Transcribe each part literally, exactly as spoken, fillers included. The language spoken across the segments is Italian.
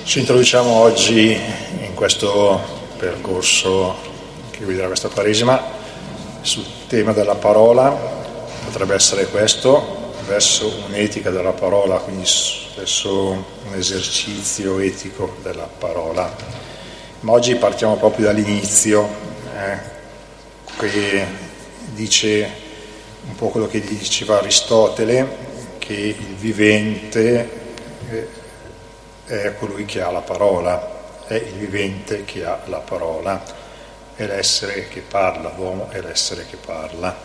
Ci introduciamo oggi in questo percorso che guiderà questa Quaresima sul tema della parola. Potrebbe essere questo, verso un'etica della parola, quindi verso un esercizio etico della parola. Ma oggi partiamo proprio dall'inizio, eh, che dice un po' quello che diceva Aristotele, che il vivente è colui che ha la parola, è il vivente che ha la parola, è l'essere che parla, l'uomo è l'essere che parla.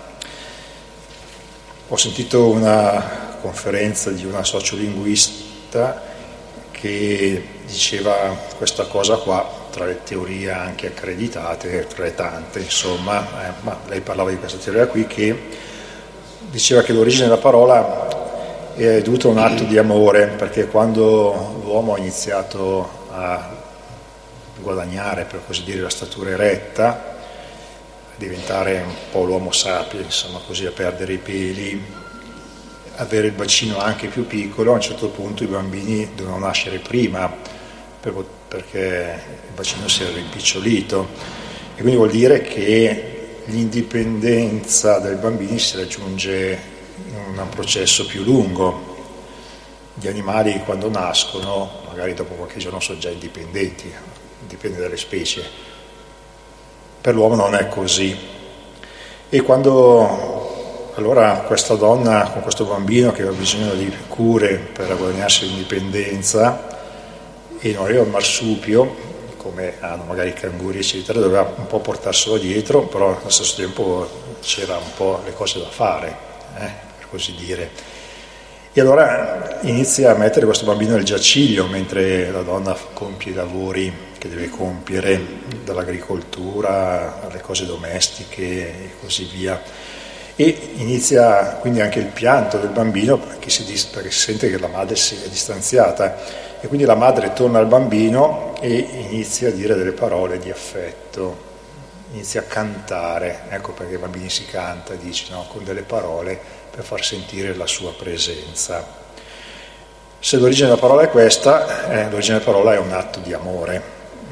Ho sentito una conferenza di una sociolinguista che diceva questa cosa qua, tra le teorie anche accreditate, tra le tante, insomma, eh, ma lei parlava di questa teoria qui, che diceva che l'origine della parola è dovuto a un atto di amore, perché quando l'uomo ha iniziato a guadagnare, per così dire, la statura eretta, a diventare un po' l'uomo sapiens, insomma, così, a perdere i peli, avere il bacino anche più piccolo, a un certo punto i bambini dovevano nascere prima, perché il bacino si era rimpicciolito, e quindi vuol dire che l'indipendenza dei bambini si raggiunge in un processo più lungo. Gli animali quando nascono, magari dopo qualche giorno sono già indipendenti, dipende dalle specie. Per l'uomo non è così. E quando allora questa donna con questo bambino che aveva bisogno di cure per guadagnarsi l'indipendenza e non aveva il marsupio, come hanno magari i canguri eccetera, doveva un po' portarselo dietro, però allo stesso tempo c'era un po' le cose da fare, eh? così dire. E allora inizia a mettere questo bambino nel giaciglio mentre la donna compie i lavori che deve compiere, dall'agricoltura alle cose domestiche e così via. E inizia quindi anche il pianto del bambino perché si, dis- perché si sente che la madre si è distanziata, e quindi la madre torna al bambino e inizia a dire delle parole di affetto, inizia a cantare, ecco perché ai bambini si canta, dice, no? Con delle parole per far sentire la sua presenza. Se l'origine della parola è questa, eh, l'origine della parola è un atto di amore.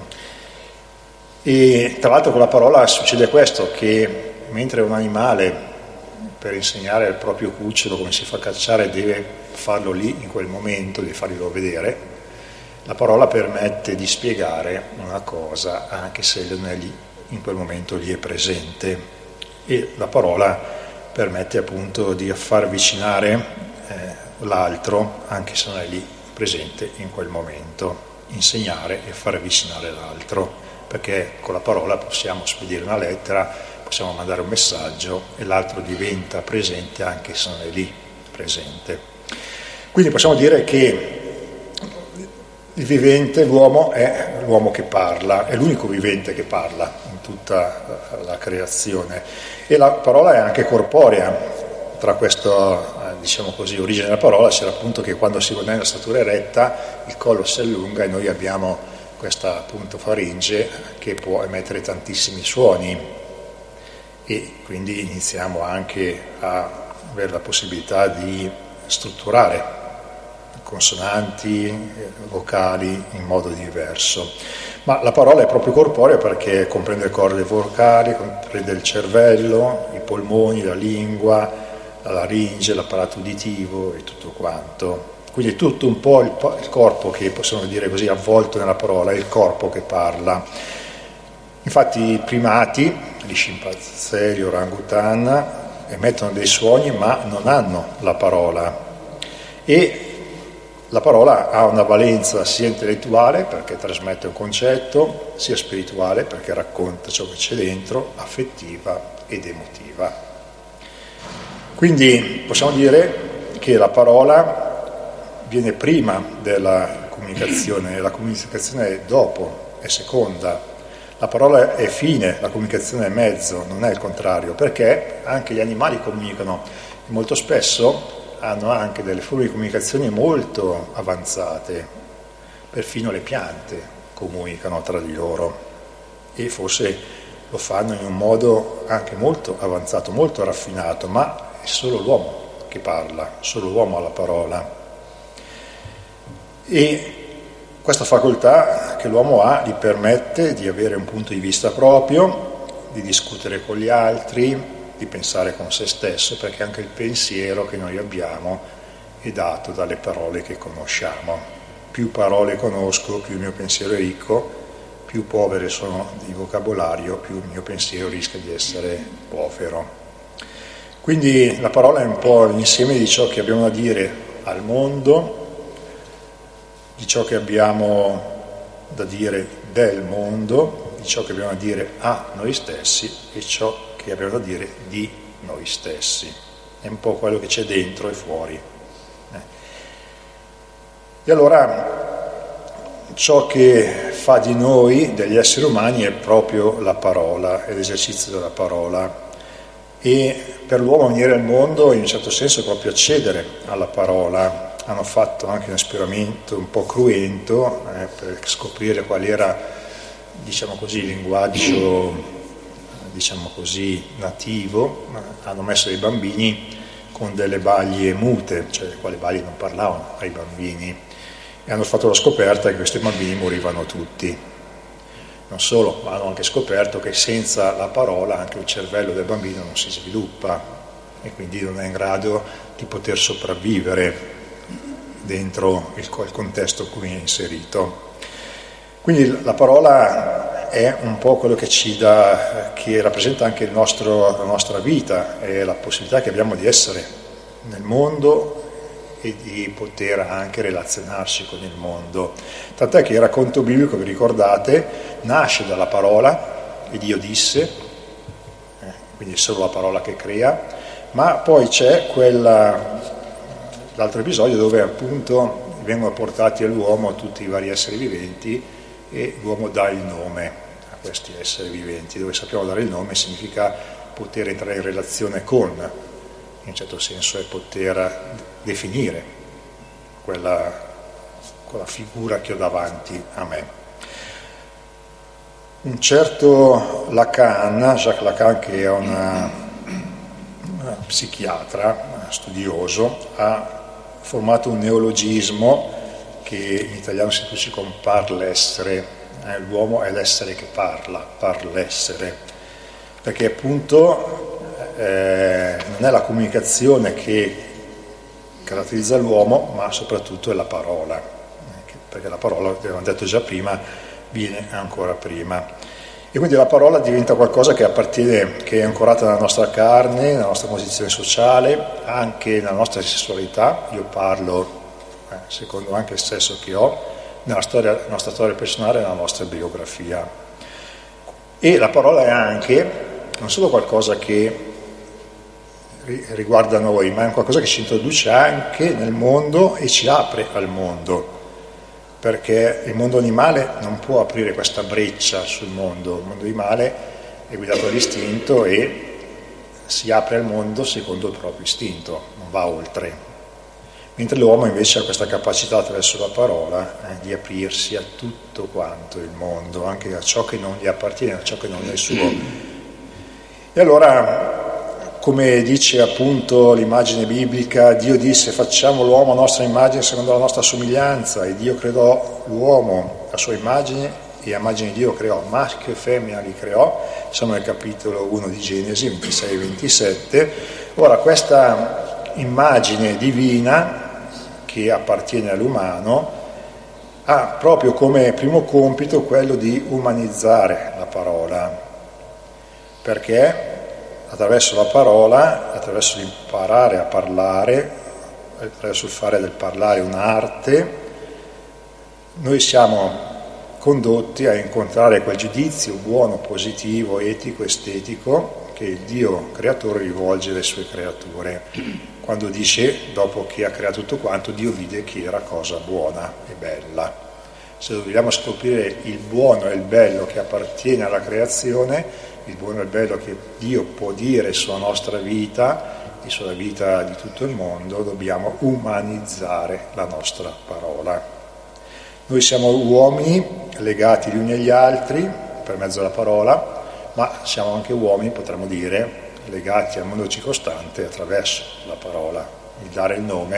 E tra l'altro con la parola succede questo, che mentre un animale per insegnare al proprio cucciolo come si fa a cacciare deve farlo lì in quel momento, deve farglielo vedere, la parola permette di spiegare una cosa anche se non è lì, in quel momento lì è presente, e la parola permette appunto di far avvicinare eh, l'altro anche se non è lì presente in quel momento, insegnare e far avvicinare l'altro, perché con la parola possiamo spedire una lettera, possiamo mandare un messaggio e l'altro diventa presente anche se non è lì presente. Quindi possiamo dire che il vivente, l'uomo, è l'uomo che parla, è l'unico vivente che parla in tutta la creazione, e la parola è anche corporea. Tra questa, diciamo così, origine della parola c'era appunto che quando si guadagna la statura eretta il collo si allunga e noi abbiamo questa appunto faringe che può emettere tantissimi suoni, e quindi iniziamo anche a avere la possibilità di strutturare consonanti, vocali in modo diverso. Ma la parola è proprio corporea perché comprende le corde vocali, comprende il cervello, i polmoni, la lingua, la laringe, l'apparato uditivo e tutto quanto. Quindi è tutto un po' il, il corpo che, possiamo dire così, avvolto nella parola, è il corpo che parla. Infatti i primati, gli scimpanzé, gli orangutan, emettono dei suoni ma non hanno la parola, e la parola ha una valenza sia intellettuale perché trasmette un concetto, sia spirituale perché racconta ciò che c'è dentro, affettiva ed emotiva. Quindi possiamo dire che la parola viene prima della comunicazione e la comunicazione è dopo, è seconda. La parola è fine, la comunicazione è mezzo, non è il contrario, perché anche gli animali comunicano e molto spesso hanno anche delle forme di comunicazione molto avanzate, perfino le piante comunicano tra di loro, e forse lo fanno in un modo anche molto avanzato, molto raffinato, ma è solo l'uomo che parla, solo l'uomo ha la parola. E Questa facoltà che l'uomo ha gli permette di avere un punto di vista proprio, di discutere con gli altri, di pensare con se stesso, perché anche il pensiero che noi abbiamo è dato dalle parole che conosciamo. Più parole conosco, più il mio pensiero è ricco, più povere sono di vocabolario, più il mio pensiero rischia di essere povero. Quindi la parola è un po' l'insieme di ciò che abbiamo da dire al mondo, di ciò che abbiamo da dire del mondo, di ciò che abbiamo da dire a noi stessi e ciò che abbiamo da dire di noi stessi. È un po' quello che c'è dentro e fuori. Eh. E allora ciò che fa di noi, degli esseri umani, è proprio la parola, è l'esercizio della parola. E per l'uomo venire al mondo, in un certo senso, è proprio accedere alla parola. Hanno fatto anche un esperimento un po' cruento eh, per scoprire qual era, diciamo così, il linguaggio, diciamo così, nativo. Hanno messo dei bambini con delle baglie mute, cioè le quali baglie non parlavano ai bambini, e hanno fatto la scoperta che questi bambini morivano tutti. Non solo, ma hanno anche scoperto che senza la parola anche il cervello del bambino non si sviluppa e quindi non è in grado di poter sopravvivere dentro il contesto in cui è inserito. Quindi la parola è un po' quello che ci dà, che rappresenta anche il nostro, la nostra vita, è la possibilità che abbiamo di essere nel mondo e di poter anche relazionarci con il mondo. Tant'è che il racconto biblico, vi ricordate, nasce dalla parola, e Dio disse, eh, quindi è solo la parola che crea, ma poi c'è quella, l'altro episodio dove appunto vengono portati all'uomo tutti i vari esseri viventi e l'uomo dà il nome a questi esseri viventi. Dove sappiamo dare il nome significa poter entrare in relazione con, in un certo senso è poter definire quella, quella figura che ho davanti a me. Un certo Lacan, Jacques Lacan, che è una, una psichiatra, studioso, ha formato un neologismo che in italiano si traduce con parlessere. Eh, l'uomo è l'essere che parla, parlessere, perché appunto eh, non è la comunicazione che caratterizza l'uomo, ma soprattutto è la parola, perché la parola, abbiamo detto già prima, viene ancora prima. E quindi la parola diventa qualcosa che appartiene, che è ancorata nella nostra carne, nella nostra posizione sociale, anche nella nostra sessualità. Io parlo eh, secondo anche il sesso che ho, nella storia, nella nostra storia personale, nella nostra biografia. E la parola è anche non solo qualcosa che riguarda noi, ma è qualcosa che ci introduce anche nel mondo e ci apre al mondo, perché il mondo animale non può aprire questa breccia sul mondo. Il mondo animale è guidato dall'istinto e si apre al mondo secondo il proprio istinto, non va oltre. Mentre l'uomo invece ha questa capacità attraverso la parola eh, di aprirsi a tutto quanto il mondo, anche a ciò che non gli appartiene, a ciò che non è suo. E allora, come dice appunto l'immagine biblica, Dio disse: facciamo l'uomo a nostra immagine secondo la nostra somiglianza, e Dio creò l'uomo a sua immagine, e a immagine di Dio creò, maschio e femmina li creò. Siamo nel capitolo uno di Genesi ventisei e ventisette. Ora, questa immagine divina che appartiene all'umano ha proprio come primo compito quello di umanizzare la parola, perché attraverso la parola, attraverso l'imparare a parlare, attraverso il fare del parlare un'arte, noi siamo condotti a incontrare quel giudizio buono, positivo, etico, estetico che il Dio creatore rivolge alle sue creature, quando dice, dopo che ha creato tutto quanto, Dio vide che era cosa buona e bella. Se vogliamo scoprire il buono e il bello che appartiene alla creazione, il buono e il bello che Dio può dire sulla nostra vita e sulla vita di tutto il mondo, dobbiamo umanizzare la nostra parola. Noi siamo uomini legati gli uni agli altri per mezzo della parola, ma siamo anche uomini, potremmo dire, legati al mondo circostante attraverso la parola, il dare il nome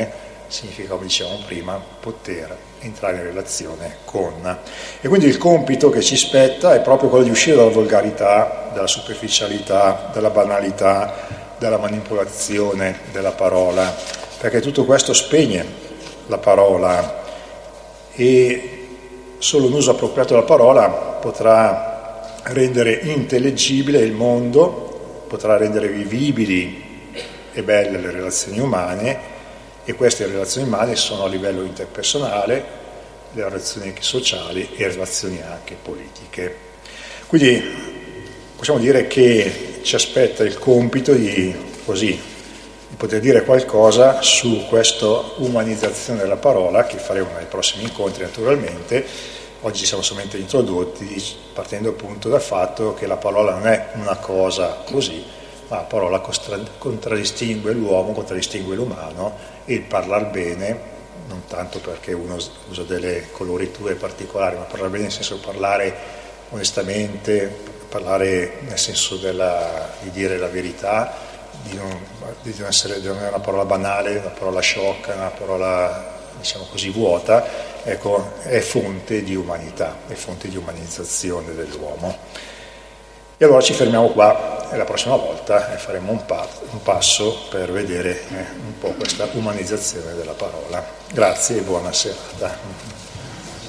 significa, come dicevamo prima, poter entrare in relazione con. E quindi il compito che ci spetta è proprio quello di uscire dalla volgarità, dalla superficialità, dalla banalità, dalla manipolazione della parola, perché tutto questo spegne la parola e solo un uso appropriato della parola potrà rendere intellegibile il mondo, potrà rendere vivibili e belle le relazioni umane, e queste relazioni umane sono a livello interpersonale, le relazioni sociali e relazioni anche politiche. Quindi possiamo dire che ci aspetta il compito di, così, di poter dire qualcosa su questa umanizzazione della parola, che faremo nei prossimi incontri naturalmente. Oggi siamo solamente introdotti partendo appunto dal fatto che la parola non è una cosa così, ma la parola contraddistingue l'uomo, contraddistingue l'umano, e il parlar bene, non tanto perché uno usa delle coloriture particolari, ma parlar bene nel senso di parlare onestamente, parlare nel senso della, di dire la verità, di non, di non essere di non essere una parola banale, una parola sciocca, una parola, diciamo così, vuota, ecco, è fonte di umanità, è fonte di umanizzazione dell'uomo. E allora ci fermiamo qua e la prossima volta faremo un, pa- un passo per vedere eh, un po' questa umanizzazione della parola. Grazie e buona serata.